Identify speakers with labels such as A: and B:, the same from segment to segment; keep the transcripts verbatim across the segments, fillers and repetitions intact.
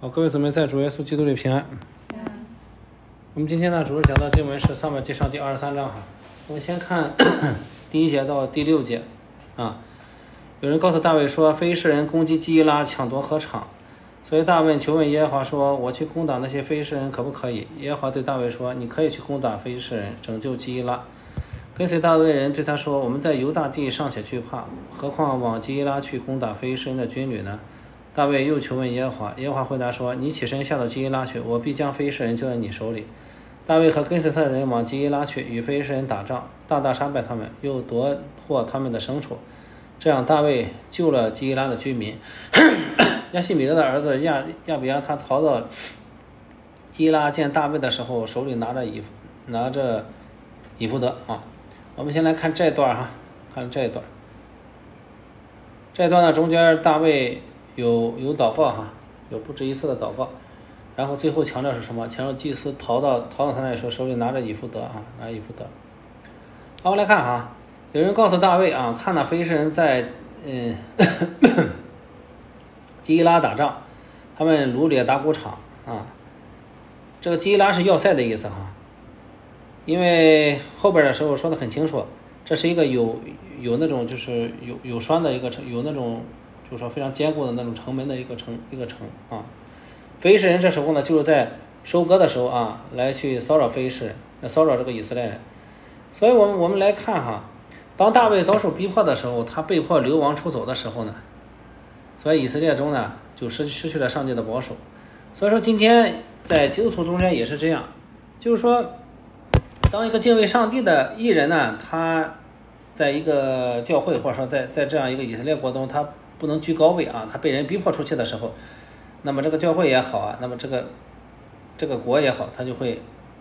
A: 好，各位姊妹在主耶稣基督里平安。
B: 嗯、
A: 我们今天呢，主要讲到经文是撒母耳记上第二十三章哈。我们先看第一节到第六节啊。有人告诉大卫说，非利士人攻击基伊拉，抢夺禾场，所以大卫求问耶和华说，我去攻打那些非利士人可不可以？耶和华对大卫说，你可以去攻打非利士人，拯救基伊拉。跟随大卫人对他说，我们在犹大地尚且惧怕，何况往基伊拉去攻打非利士人的军旅呢？大卫又求问耶和华，耶和华回答说，你起身下到基伊拉去，我必将非利士人交在你手里。大卫和跟随他的人往基伊拉去，与非利士人打仗，大大杀败他们，又夺获他们的牲畜。这样大卫救了基伊拉的居民。亚西米勒的儿子亚亚比亚他逃到基伊拉，见大卫的时候，手里拿着以拿着以弗得啊。我们先来看这一段哈，看这一段。这一段呢，中间大卫有有祷告哈，有不止一次的祷告，然后最后强调是什么？强调祭司逃到逃到他那里说，手里拿着以弗得啊，拿着以弗得。好，我们来看哈，有人告诉大卫啊，看那非利士人在嗯基伊拉打仗，他们掳掠打谷场啊。这个基伊拉是要塞的意思哈，因为后边的时候说的很清楚，这是一个有有那种就是有有栓的一个城，有那种就是说非常坚固的那种城门的一个城一个城啊。非利士人这时候呢，就是在收割的时候啊，来去骚扰非利士人，来骚扰这个以色列人。所以我们我们来看哈，当大卫遭受逼迫的时候，他被迫流亡出走的时候呢，所以以色列中呢就失失去了上帝的保守。所以说今天在基督徒中间也是这样，就是说当一个敬畏上帝的义人呢，他在一个教会或者说在在这样一个以色列国中，他不能居高位啊，他被人逼迫出去的时候，那么这个教会也好啊，那么这个这个国也好，他就会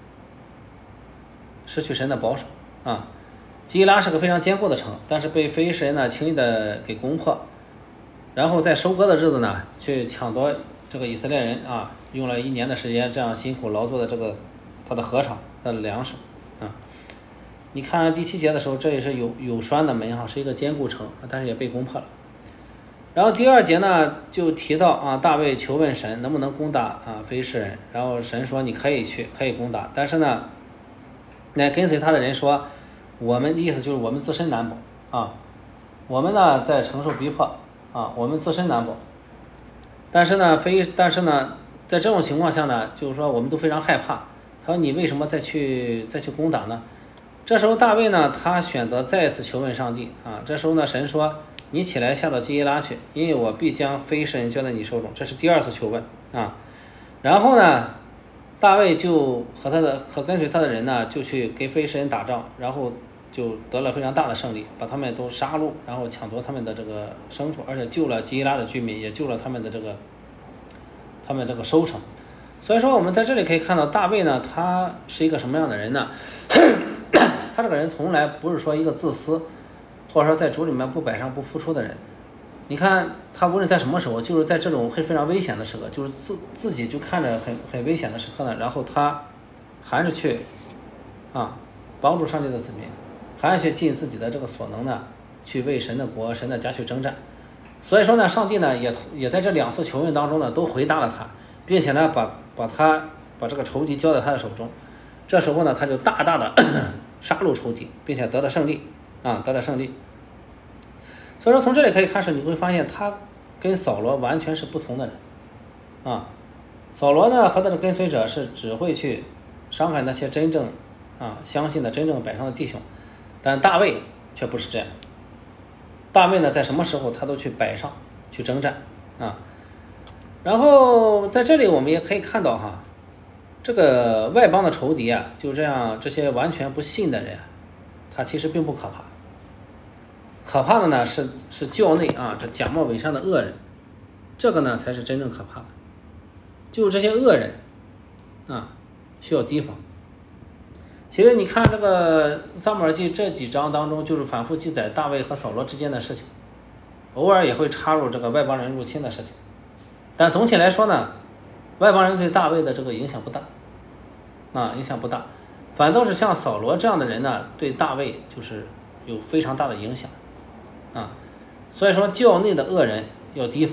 A: 失去神的保守啊。基伊拉是个非常坚固的城，但是被非利士人呢轻易的给攻破，然后在收割的日子呢去抢夺这个以色列人啊，用了一年的时间这样辛苦劳作的这个他的禾场，他的粮食啊。你看第七节的时候，这也是有有栓的门哈，是一个坚固城，但是也被攻破了。然后第二节呢就提到啊，大卫求问神能不能攻打啊非利士人，然后神说你可以去，可以攻打，但是呢，那跟随他的人说，我们的意思就是我们自身难保啊，我们呢在承受逼迫啊，我们自身难保。但是呢非但是呢在这种情况下呢，就是说我们都非常害怕。他说你为什么再去再去攻打呢？这时候大卫呢，他选择再次求问上帝啊。这时候呢，神说：“你起来下到基伊拉去，因为我必将非利士人交在你手中。”这是第二次求问啊。然后呢，大卫就和他的和跟随他的人呢，就去给非利士人打仗，然后就得了非常大的胜利，把他们都杀戮，然后抢夺他们的这个牲畜，而且救了基伊拉的居民，也救了他们的这个他们这个收成。所以说，我们在这里可以看到，大卫呢，他是一个什么样的人呢？他这个人从来不是说一个自私，或者说在主里面不摆上不付出的人。你看他无论在什么时候，就是在这种会非常危险的时刻，就是自自己就看着很很危险的时刻呢，然后他还是去啊帮助上帝的子民，还是去尽自己的这个所能呢，去为神的国、神的家去征战。所以说呢，上帝呢也也在这两次求问当中呢都回答了他，并且呢把把他把这个仇敌交在他的手中。这时候呢，他就大大的杀戮仇敌，并且得了胜利啊，得了胜利。所以说从这里可以开始，你会发现他跟扫罗完全是不同的人啊。扫罗呢和他的跟随者是只会去伤害那些真正啊相信的真正摆上的弟兄，但大卫却不是这样。大卫呢在什么时候他都去摆上去征战啊。然后在这里我们也可以看到哈，这个外邦的仇敌啊，就这样这些完全不信的人，他其实并不可怕。可怕的呢是是教内啊这假冒伪善的恶人，这个呢才是真正可怕的。就这些恶人啊，需要提防。其实你看这个撒母耳记这几章当中，就是反复记载大卫和扫罗之间的事情，偶尔也会插入这个外邦人入侵的事情。但总体来说呢，外邦人对大卫的这个影响不大啊，影响不大，反倒是像扫罗这样的人呢，对大卫就是有非常大的影响啊。所以说教内的恶人要提防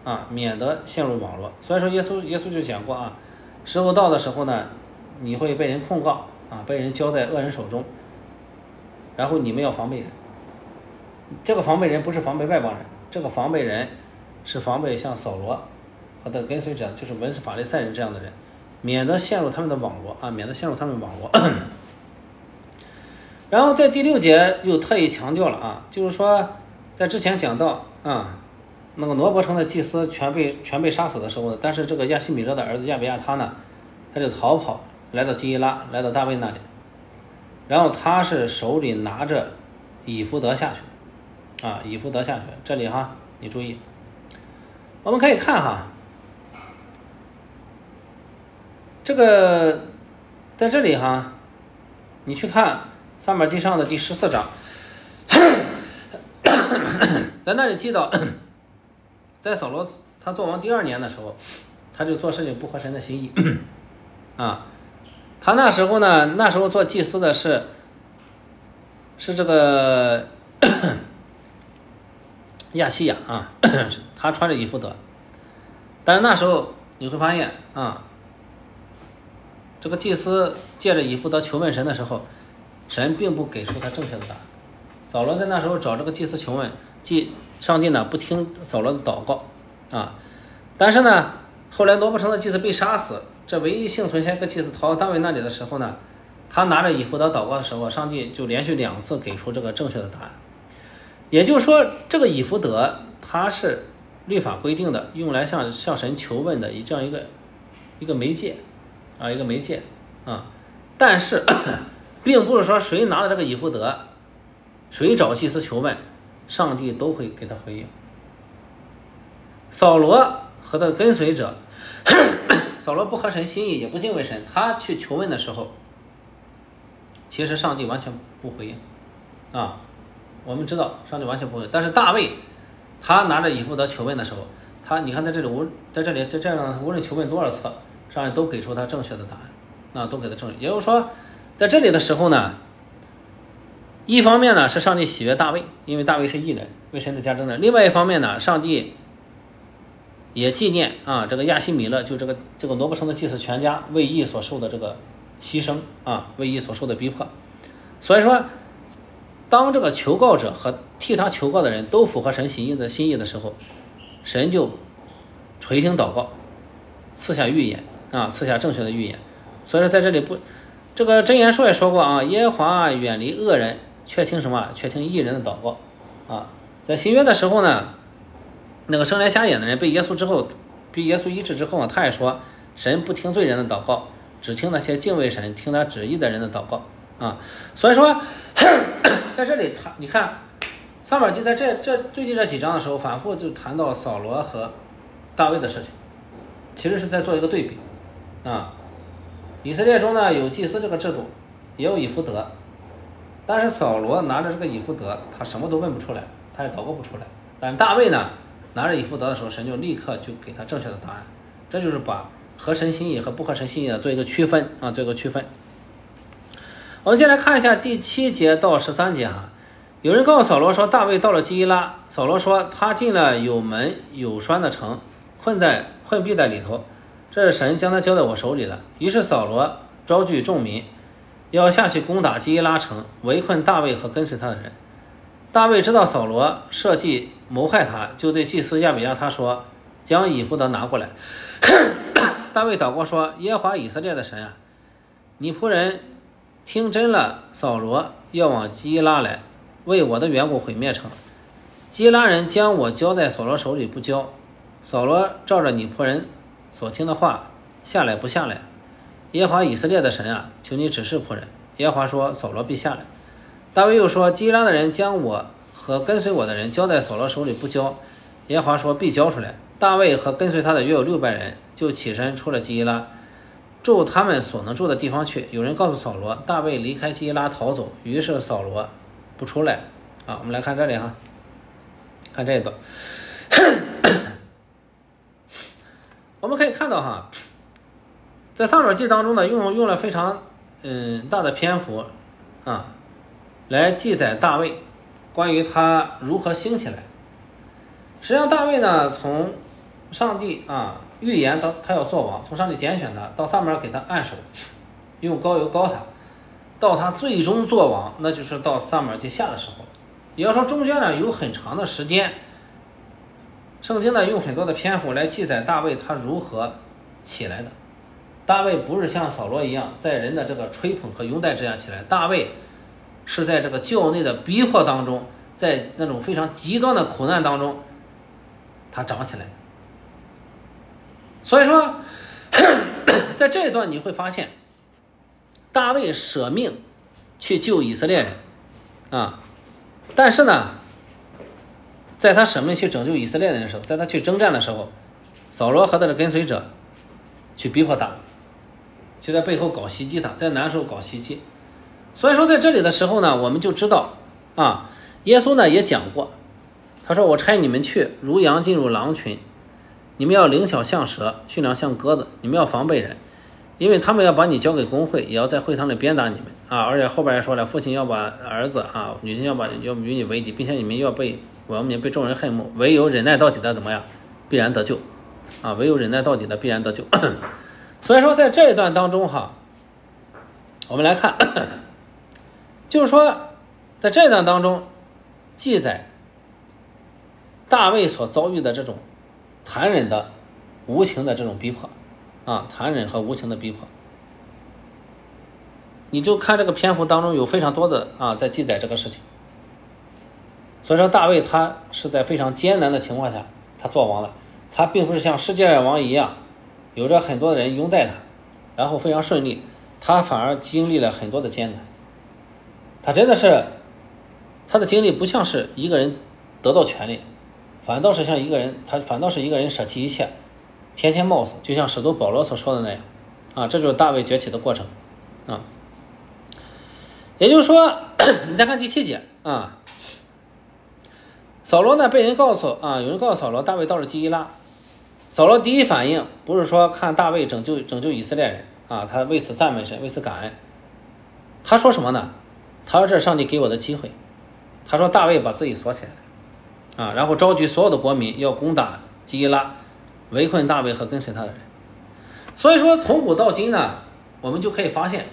A: 啊，免得陷入网络。所以说耶稣耶稣就讲过啊，时候到的时候呢，你会被人控告啊，被人交在恶人手中，然后你们要防备人。这个防备人不是防备外邦人，这个防备人是防备像扫罗和他的跟随者，就是文士法利赛人这样的人，免得陷入他们的网络啊，免得陷入他们网络。然后在第六节又特意强调了啊，就是说在之前讲到啊，那个挪伯城的祭司全被全被杀死的时候，但是这个亚西米勒的儿子亚比亚他呢，他就逃跑来到基伊拉，来到大卫那里，然后他是手里拿着以弗得下去啊，以弗得下去，这里哈你注意，我们可以看哈，这个在这里哈，你去看撒母耳记上的第十四章，在那里记到，在扫罗他做王第二年的时候，他就做事情不合神的心意啊。他那时候呢，那时候做祭司的是是这个亚西亚啊，他穿着以弗得，但是那时候你会发现啊，这个祭司借着以弗得求问神的时候，神并不给出他正确的答案。扫罗在那时候找这个祭司求问，祭上帝呢不听扫罗的祷告啊，但是呢，后来挪伯城的祭司被杀死，这唯一幸存下一个祭司逃到大卫那里的时候呢，他拿着以弗得祷告的时候，上帝就连续两次给出这个正确的答案。也就是说，这个以弗得它是律法规定的，用来向向神求问的这样一个一个媒介啊，一个媒介啊，但是并不是说谁拿了这个以弗得，谁找祭司求问，上帝都会给他回应。扫罗和他的跟随者，扫罗不合神心意，也不敬畏神，他去求问的时候，其实上帝完全不回应啊。我们知道上帝完全不会，但是大卫他拿着以弗得求问的时候，他你看在这里无在这里在这样无论求问多少次，上帝都给出他正确的答案啊，都给他正确。也就是说，在这里的时候呢，一方面呢是上帝喜悦大卫，因为大卫是义人，为神的家征战；另外一方面呢，上帝也纪念啊这个亚西米勒，就这个这个挪伯城的祭司全家为义所受的这个牺牲啊，为义所受的逼迫。所以说，当这个求告者和替他求告的人都符合神心意的心意的时候，神就垂听祷告，赐下预言啊，赐下正确的预言。所以说在这里不，这个箴言书也说过啊，耶和华远离恶人，却听什么？却听义人的祷告啊。在新约的时候呢，那个生来瞎眼的人被耶稣之后，被耶稣医治之后呢，他也说，神不听罪人的祷告，只听那些敬畏神、听他旨意的人的祷告啊。所以说，在这里他你看，撒母耳记在这这最近这几章的时候，反复就谈到扫罗和大卫的事情，其实是在做一个对比啊。以色列中呢有祭司这个制度，也有以弗得，但是扫罗拿着这个以弗得，他什么都问不出来，他也祷告不出来。但大卫呢，拿着以弗得的时候，神就立刻就给他正确的答案。这就是把合神心意和不合神心意的做一个区分啊，做一个区分。我们先来看一下第七节到十三节哈。有人告诉扫罗说，大卫到了基伊拉，扫罗说他进了有门有栓的城，困在困闭在里头，这是神将他交在我手里的。于是扫罗招聚众民，要下去攻打基伊拉城，围困大卫和跟随他的人。大卫知道扫罗设计谋害他，就对祭司亚比亚他说，将以弗得拿过来。大卫祷告说，耶和华以色列的神啊，你仆人听真了，扫罗要往基伊拉来，为我的缘故毁灭城。基伊拉人将我交在扫罗手里不交，扫罗照着你仆人所听的话下来不下来？耶和华以色列的神啊，求你指示仆人。耶和华说，扫罗必下来。大卫又说，基伊拉的人将我和跟随我的人交在扫罗手里不交，耶和华说必交出来。大卫和跟随他的约有六百人，就起身出了基伊拉，住他们所能住的地方去。有人告诉扫罗，大卫离开基伊拉逃走，于是扫罗不出来啊。我们来看这里哈，看这一段，我们可以看到哈，在撒母耳记当中呢，用用了非常嗯大的篇幅啊，来记载大卫关于他如何兴起来。实际上大卫呢，从上帝啊预言到他要做王，从上帝拣选他到上面给他按手，用膏油膏他，到他最终做王，那就是到上面去下的时候。也要说中间呢有很长的时间，圣经呢用很多的篇幅来记载大卫他如何起来的。大卫不是像扫罗一样在人的这个吹捧和拥戴之下起来，大卫是在这个教内的逼迫当中，在那种非常极端的苦难当中他长起来的。所以说在这一段你会发现大卫舍命去救以色列人啊，但是呢在他舍命去拯救以色列人的时候，在他去征战的时候，扫罗和他的跟随者去逼迫他，就在背后搞袭击他，在难受搞袭击。所以说在这里的时候呢，我们就知道啊，耶稣呢也讲过，他说我差你们去如羊进入狼群，你们要灵巧像蛇，驯良像鸽子，你们要防备人，因为他们要把你交给公会，也要在会堂里鞭打你们啊！而且后边也说了，父亲要把儿子啊，女亲要把要与你为敌，并且你们要被我们被众人恨恶，唯有忍耐到底的怎么样，必然得救啊！唯有忍耐到底的必然得救。所以说在这一段当中哈，我们来看，就是说在这一段当中记载大卫所遭遇的这种残忍的无情的这种逼迫啊，残忍和无情的逼迫，你就看这个篇幅当中有非常多的啊在记载这个事情。所以说大卫他是在非常艰难的情况下他做王了，他并不是像世界王一样有着很多的人拥戴他，然后非常顺利，他反而经历了很多的艰难。他真的是他的经历不像是一个人得到权利，反倒是像一个人他反倒是一个人舍弃一切，天天冒死，就像使徒保罗所说的那样啊，这就是大卫崛起的过程啊。也就是说你再看第七节啊，扫罗呢被人告诉啊，有人告诉扫罗大卫到了基伊拉，扫罗第一反应不是说看大卫拯救拯救以色列人啊，他为此赞美神，为此感恩。他说什么呢？他说这是上帝给我的机会。他说大卫把自己锁起来啊，然后召集所有的国民要攻打基伊拉，围困大卫和跟随他的人。所以说从古到今呢，我们就可以发现，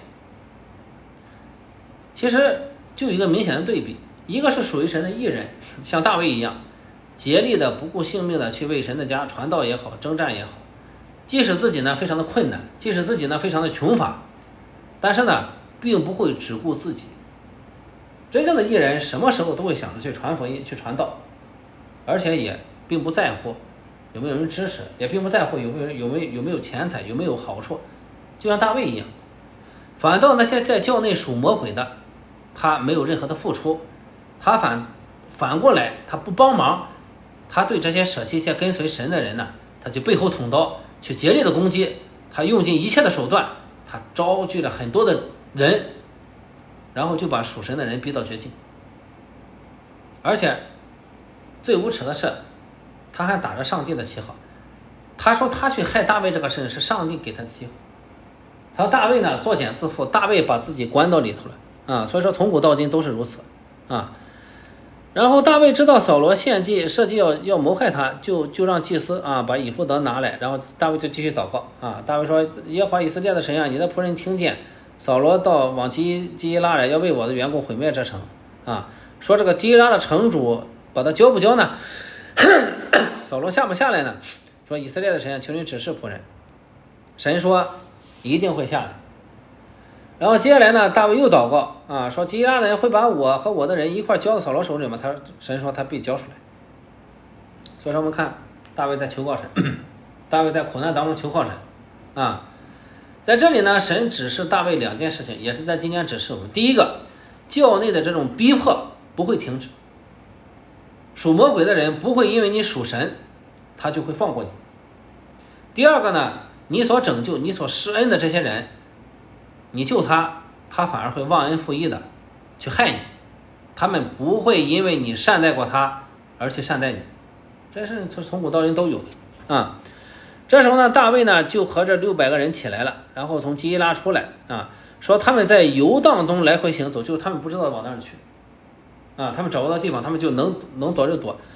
A: 其实就有一个明显的对比，一个是属于神的义人，像大卫一样竭力的不顾性命的去为神的家传道也好，征战也好，即使自己呢非常的困难，即使自己呢非常的穷乏，但是呢并不会只顾自己。真正的义人什么时候都会想着去传福音，去传道，而且也并不在乎有没有人支持，也并不在乎有没有有没有有没有钱财，有没有好处，就像大卫一样。反倒那些在教内属魔鬼的，他没有任何的付出，他反反过来他不帮忙，他对这些舍弃一切跟随神的人呢，他就背后捅刀去竭力的攻击，他用尽一切的手段，他招聚了很多的人，然后就把属神的人逼到绝境。而且最无耻的是，他还打着上帝的旗号，他说他去害大卫这个事是上帝给他的机会。他说大卫呢作茧自缚，大卫把自己关到里头了啊，所以说从古到今都是如此啊。然后大卫知道扫罗献祭设计要要谋害他，就就让祭司啊把以弗得拿来，然后大卫就继续祷告啊。大卫说耶和华以色列的神啊，你的仆人听见扫罗到往基基伊拉来，要为我的缘故毁灭这城啊，说这个基伊拉的城主把他交不交呢？扫罗下不下来呢？说以色列的神啊，求你指示仆人。神说一定会下来。然后接下来呢，大卫又祷告啊，说基伊拉的人会把我和我的人一块交到扫罗手里吗？他神说他必交出来。所以说我们看大卫在求告神，大卫在苦难当中求告神啊。在这里呢，神指示大卫两件事情，也是在今天指示我们。第一个，教内的这种逼迫不会停止，属魔鬼的人不会因为你属神他就会放过你。第二个呢，你所拯救你所施恩的这些人，你救他，他反而会忘恩负义的去害你，他们不会因为你善待过他而去善待你，这是从古到今都有啊。这时候呢，大卫呢就和这六百个人起来了，然后从基伊拉出来啊，说他们在游荡中来回行走，就是他们不知道往哪里去啊，他们找不到地方，他们就能能躲就躲。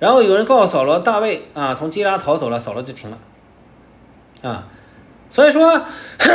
A: 然后有人告诉扫罗，大卫啊从基拉逃走了，扫罗就停了啊。所以说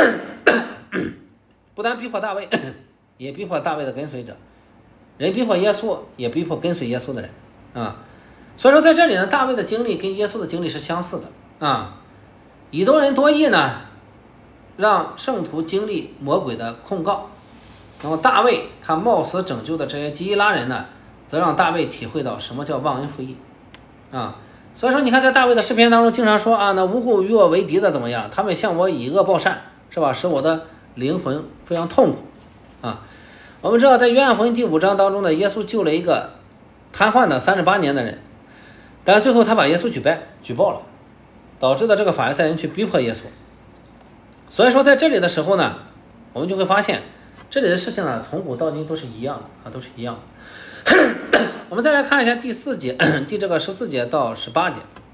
A: 不但逼迫大卫，也逼迫大卫的跟随者，人逼迫耶稣，也逼迫跟随耶稣的人啊。所以说在这里呢，大卫的经历跟耶稣的经历是相似的啊。以东人多益呢，让圣徒经历魔鬼的控告，然后大卫他冒死拯救的这些基伊拉人呢，则让大卫体会到什么叫忘恩负义啊。所以说你看在大卫的诗篇当中经常说啊，那无故与我为敌的怎么样，他们向我以恶报善，是吧，使我的灵魂非常痛苦啊。我们知道在约翰福音第五章当中呢，耶稣救了一个瘫痪的三十八年的人，但是最后他把耶稣举报举报了，导致的这个法利赛人去逼迫耶稣。所以说在这里的时候呢，我们就会发现这里的事情呢，从古到今都是一样的啊，都是一样的。我们再来看一下第四节，第这个十四节到十八节。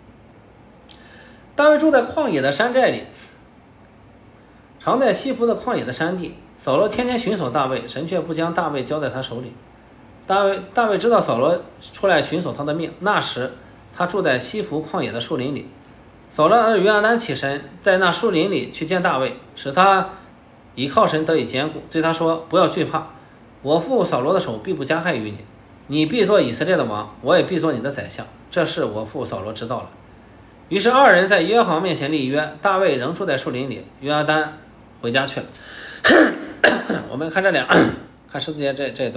A: 大卫住在旷野的山寨里，常在西弗的旷野的山地。扫罗天天寻索大卫，神却不将大卫交在他手里。大卫大卫知道扫罗出来寻索他的命，那时他住在西弗旷野的树林里。扫罗儿约拿单起身，在那树林里去见大卫，使他倚靠神得以坚固，对他说：不要惧怕，我父扫罗的手必不加害于你，你必做以色列的王，我也必做你的宰相，这事我父扫罗知道了。于是二人在耶和华面前立约，大卫仍住在树林里，约拿单回家去了。我们看这两，看十四节这这一段。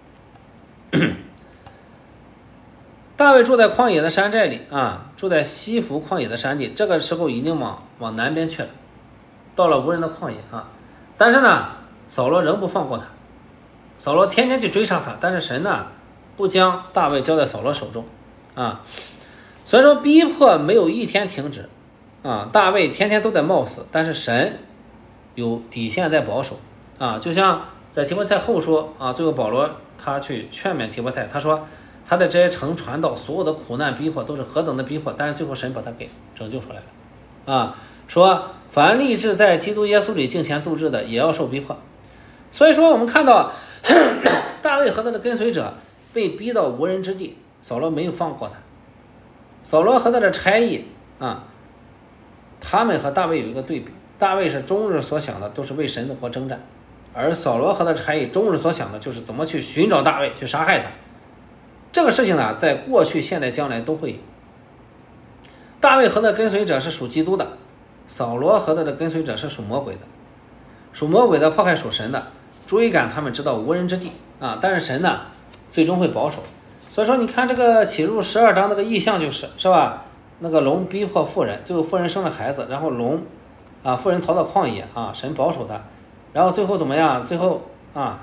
A: 大卫住在旷野的山寨里啊，住在西弗旷野的山地，这个时候已经往往南边去了，到了无人的旷野啊。但是呢，扫罗仍不放过他，扫罗天天去追杀他，但是神呢，不将大卫交在扫罗手中啊。所以说逼迫没有一天停止啊，大卫天天都在冒死，但是神有底线在保守啊。就像在提摩太后说啊，最后保罗他去劝勉提摩太，他说他的这些城传道，所有的苦难逼迫都是何等的逼迫，但是最后神把他给拯救出来了啊。说凡立志在基督耶稣里敬虔度日的，也要受逼迫。所以说我们看到大卫和他的跟随者被逼到无人之地，扫罗没有放过他。扫罗和他的差役啊，他们和大卫有一个对比，大卫是终日所想的都是为神的国征战，而扫罗和他的差役终日所想的就是怎么去寻找大卫，去杀害他。这个事情呢，在过去现在将来都会有。大卫和他的跟随者是属基督的，扫罗和他的跟随者是属魔鬼的，属魔鬼的迫害属神的，追赶他们直到无人之地啊！但是神呢，最终会保守。所以说你看这个启示录十二章那个意象就是是吧，那个龙逼迫妇人，最后妇人生了孩子，然后龙啊妇人逃到旷野啊，神保守他，然后最后怎么样，最后啊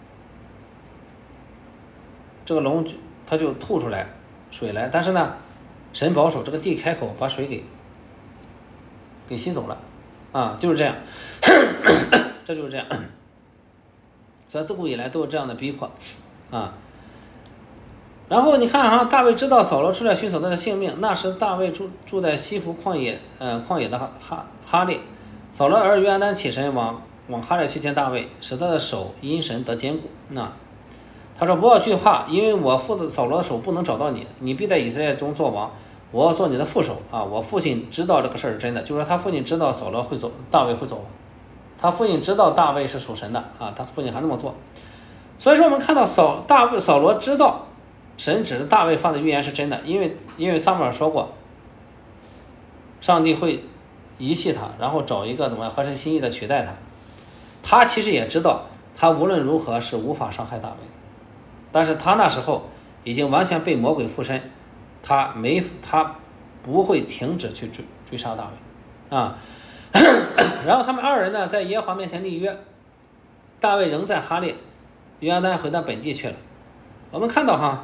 A: 这个龙他就吐出来水来，但是呢神保守，这个地开口把水给给吸走了啊，就是这样这就是这样。所以自古以来都有这样的逼迫啊。然后你看哈，大卫知道扫罗出来寻索他的性命，那时大卫住住在西弗旷野，呃，旷野的哈哈哈列。扫罗儿约拿单起身往往哈列去见大卫，使他的手因神得坚固。那他说：不要惧怕，因为我父的扫罗的手不能找到你，你必在以色列中做王，我要做你的副手啊！我父亲知道这个事儿是真的，就是说他父亲知道扫罗会走，大卫会走，他父亲知道大卫是属神的啊，他父亲还那么做。所以说我们看到扫大卫扫罗知道神指着大卫发的预言是真的，因为因为撒母耳说过，上帝会遗弃他，然后找一个怎么样合神心意的取代他。他其实也知道，他无论如何是无法伤害大卫，但是他那时候已经完全被魔鬼附身，他没他不会停止去追追杀大卫啊。然后他们二人呢，在耶和华面前立约，大卫仍在哈列，约拿单回到本地去了。我们看到哈。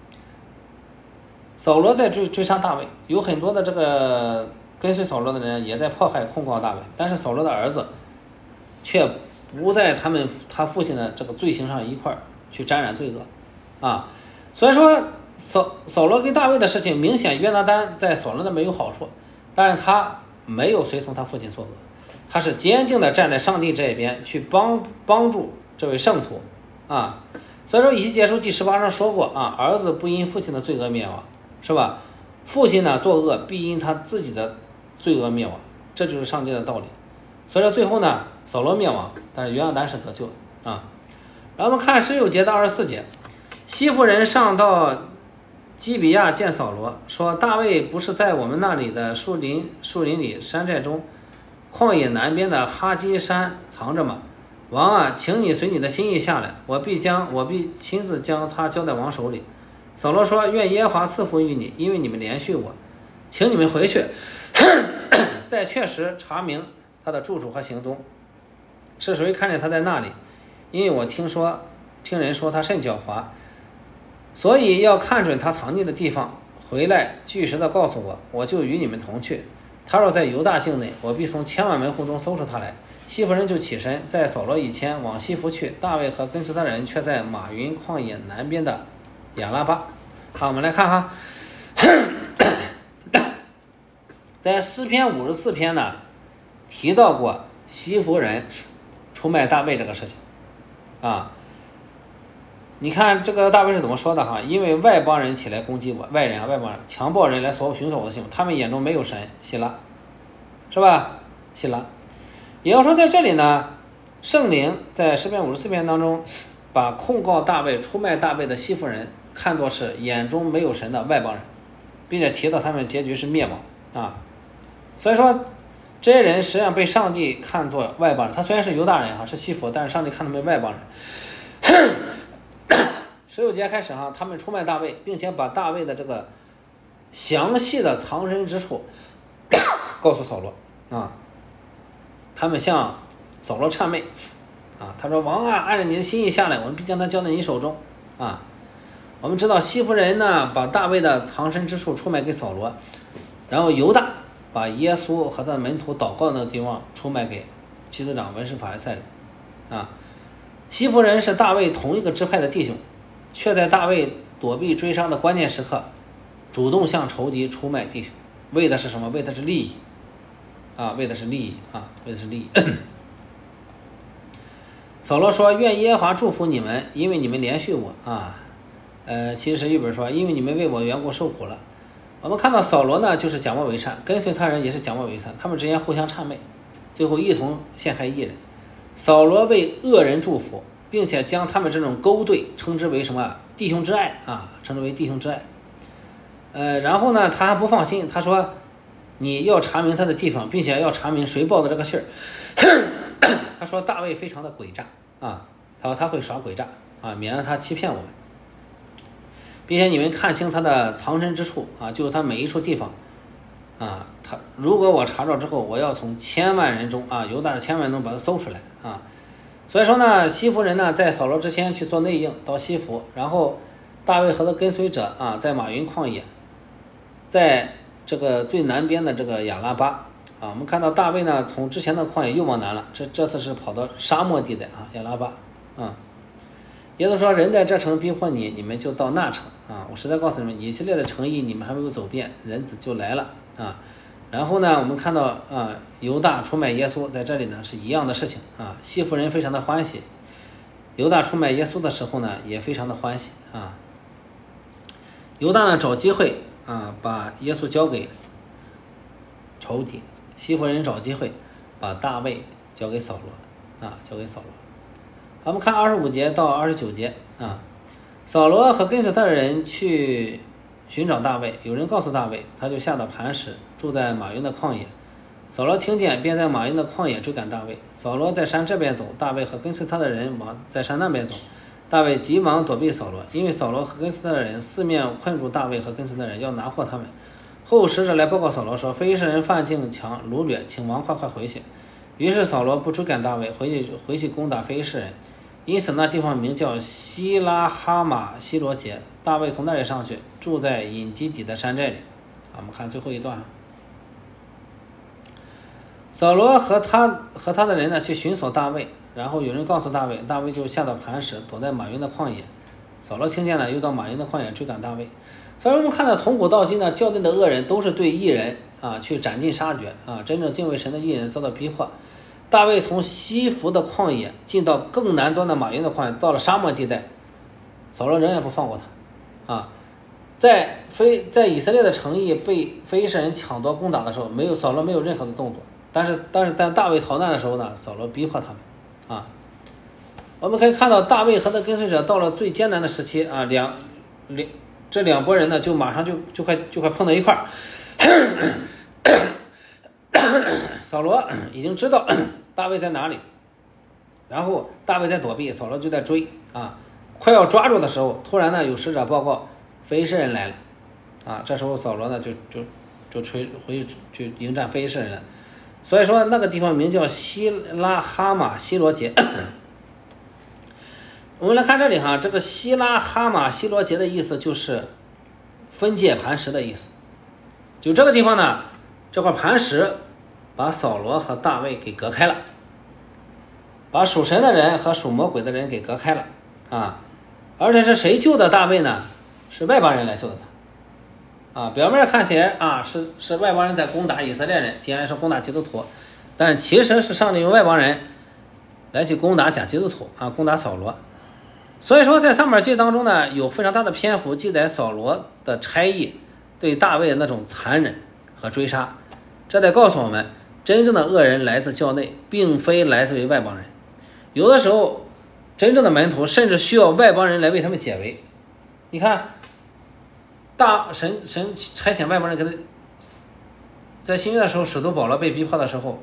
A: 扫罗在追追杀大卫，有很多的这个跟随扫罗的人也在迫害控告大卫，但是扫罗的儿子却不在他们他父亲的这个罪行上一块去沾染罪恶啊。所以说扫扫罗跟大卫的事情，明显约拿单在扫罗那边有好处，但是他没有随从他父亲作恶，他是坚定的站在上帝这一边去帮帮助这位圣徒啊。所以说以西结书第十八章说过啊，儿子不因父亲的罪恶灭亡， 是吧？父亲呢作恶，必因他自己的罪恶灭亡，这就是上帝的道理。所以说最后呢，扫罗灭亡，但是约拿单是得救啊。然后我们看十九节到二十四节，西弗人上到基比亚见扫罗，说大卫不是在我们那里的树林树林里山寨中旷野南边的哈基山藏着吗？王啊，请你随你的心意下来，我必将我必亲自将他交在王手里。扫罗说，愿耶和华赐福于你，因为你们连续我，请你们回去再确实查明他的住处和行踪，是谁看见他在那里？因为我听说听人说他甚狡猾，所以要看准他藏匿的地方，回来据实的告诉我，我就与你们同去。他若在犹大境内，我必从千万门户中搜出他来。西弗人就起身，在扫罗以前往西弗去，大卫和跟随他的人却在马云旷野南边的亚拉巴。好，我们来看哈，在诗篇五十四篇呢提到过西弗人出卖大卫这个事情啊。你看这个大卫是怎么说的哈？因为外邦人起来攻击我，外人啊，外邦人强暴人来索寻索我的性命，他们眼中没有神，希拉，是吧？希拉，也要说在这里呢，圣灵在诗篇五十四篇当中，把控告大卫出卖大卫的西弗人看作是眼中没有神的外邦人，并且提到他们结局是灭亡啊。所以说这些人实际上被上帝看作外邦人，他虽然是犹大人哈，是西弗，但是上帝看他们外邦人。十九节开始哈，他们出卖大卫，并且把大卫的这个详细的藏身之处告诉扫罗啊。他们向扫罗谄媚啊，他说王啊，按照你的心意下来，我们必将他交在你手中啊。我们知道西弗人呢把大卫的藏身之处出卖给扫罗，然后犹大把耶稣和他的门徒祷告的那个地方出卖给祭司长、文士、法利赛人啊。西弗人是大卫同一个支派的弟兄，却在大卫躲避追杀的关键时刻主动向仇敌出卖弟兄，为的是什么？为的是利益啊，为的是利益啊，为的是利益。扫罗说，愿耶和华祝福你们，因为你们连续我啊。呃，其实一本说，因为你们为我缘故受苦了。我们看到扫罗呢就是假冒伪善，跟随他人也是假冒伪善，他们之间互相谄媚，最后一同陷害义人。扫罗为恶人祝福，并且将他们这种勾兑称之为什么？弟兄之爱啊，称之为弟兄之爱。呃，然后呢，他还不放心，他说你要查明他的地方，并且要查明谁报的这个信儿。他说大卫非常的诡诈啊，他说他会耍诡诈啊，免得他欺骗我们，并且你们看清他的藏身之处啊，就是他每一处地方啊，他如果我查着之后，我要从千万人中啊，犹大的千万人中把他搜出来啊。所以说呢，西弗人呢在扫罗之前去做内应到西弗，然后大卫和他跟随者啊在马云旷野，在这个最南边的这个亚拉巴啊，我们看到大卫呢从之前的旷野又往南了，这这次是跑到沙漠地带啊，亚拉巴啊。耶稣说，人在这城逼迫你，你们就到那城啊。我实在告诉你们，以色列的城邑你们还没有走遍，人子就来了啊。然后呢，我们看到啊，犹大出卖耶稣，在这里呢是一样的事情啊。西弗人非常的欢喜，犹大出卖耶稣的时候呢，也非常的欢喜啊。犹大呢找机会啊，把耶稣交给仇敌；西弗人找机会把大卫交给扫罗啊，交给扫罗。我们看二十五节到二十九节啊，扫罗和跟随他的人去寻找大卫，有人告诉大卫，他就下到磐石，住在马云的旷野。扫罗听见，便在马云的旷野追赶大卫。扫罗在山这边走，大卫和跟随他的人往在山那边走。大卫急忙躲避扫罗，因为扫罗和跟随他的人四面困住大卫和跟随的人，要拿获他们。后使者来报告扫罗说，非利士人犯境强掳掠，请王快快回去。于是扫罗不追赶大卫，回去回去攻打非利士人，因此那地方名叫希拉哈马希罗杰。大卫从那里上去，住在隐基底的山寨里。我们看最后一段，扫罗和他和他的人呢去寻索大卫，然后有人告诉大卫，大卫就下到磐石，躲在马云的旷野。扫罗听见了，又到马云的旷野追赶大卫。所以我们看到从古到今呢，较真的恶人都是对义人啊去斩尽杀绝啊，真正敬畏神的义人遭到逼迫。大卫从西弗的旷野进到更南端的马云的旷野，到了沙漠地带，扫罗仍然不放过他啊。 在非在以色列的城邑被非利士人抢夺攻打的时候，没有扫罗没有任何的动作，但是但是在大卫逃难的时候呢，扫罗逼迫他们啊。我们可以看到大卫和他跟随者到了最艰难的时期啊，两两这两拨人呢就马上就就快就快碰到一块儿。扫罗已经知道大卫在哪里，然后大卫在躲避，扫罗就在追啊。快要抓住的时候，突然呢有使者报告非利士人来了啊。这时候扫罗呢就就就吹回去迎战非利士人了。所以说那个地方名叫希拉哈马希罗节。我们来看这里哈，这个希拉哈马希罗节的意思就是分界磐石的意思。就这个地方呢，这块磐石把扫罗和大卫给隔开了，把属神的人和属魔鬼的人给隔开了啊。而且是谁救的大卫呢？是外邦人来救的他啊。表面看起来啊是是外邦人在攻打以色列人，既然是攻打基督徒，但其实是上帝用外邦人来去攻打假基督徒啊，攻打扫罗。所以说在撒母耳记当中呢，有非常大的篇幅记载扫罗的差役对大卫的那种残忍和追杀。这得告诉我们，真正的恶人来自教内，并非来自于外邦人。有的时候真正的门徒甚至需要外邦人来为他们解围。你看大神神差遣外邦人给他，在新约的时候使徒保罗被逼迫的时候，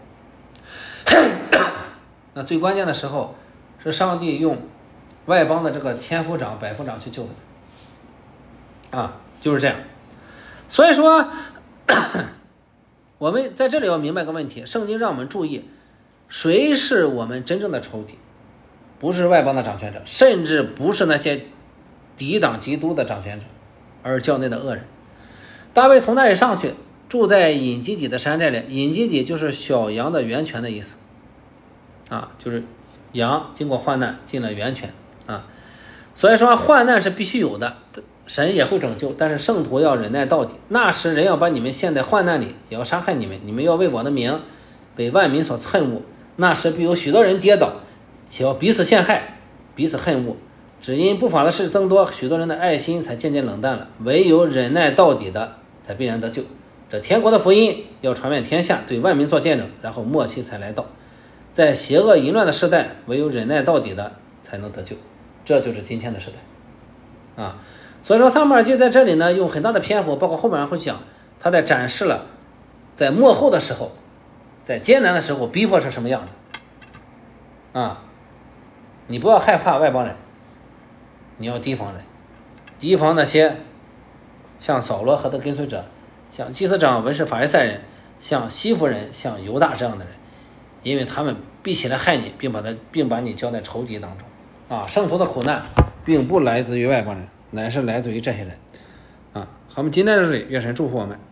A: 那最关键的时候是上帝用外邦的这个千夫长百夫长去救的他啊，就是这样。所以说我们在这里要明白个问题，圣经让我们注意，谁是我们真正的仇敌？不是外邦的掌权者，甚至不是那些抵挡基督的掌权者，而教内的恶人。大卫从那里上去，住在隐基底的山寨里。隐基底就是小羊的源泉的意思啊，就是羊经过患难进了源泉啊。所以说患难是必须有的，神也会拯救，但是圣徒要忍耐到底。那时人要把你们陷在患难里，也要杀害你们，你们要为我的名被万民所恨恶。那时必有许多人跌倒，且要彼此陷害，彼此恨恶。只因不法的事增多，许多人的爱心才渐渐冷淡了。唯有忍耐到底的，才必然得救。这天国的福音要传遍天下，对万民做见证，然后末期才来到。在邪恶淫乱的时代，唯有忍耐到底的才能得救。这就是今天的时代啊。所以说撒母耳记在这里呢，用很大的篇幅，包括后面会讲，他在展示了在末后的时候，在艰难的时候逼迫是什么样的啊。你不要害怕外邦人，你要提防人，提防那些像扫罗和他跟随者，像祭司长、文士、法利赛人，像西弗人、像犹大这样的人，因为他们必起来害你，并把他并把你交在仇敌当中啊。圣徒的苦难并不来自于外邦人，乃是来自于这些人啊。好，我们今天的这里，愿神祝福我们。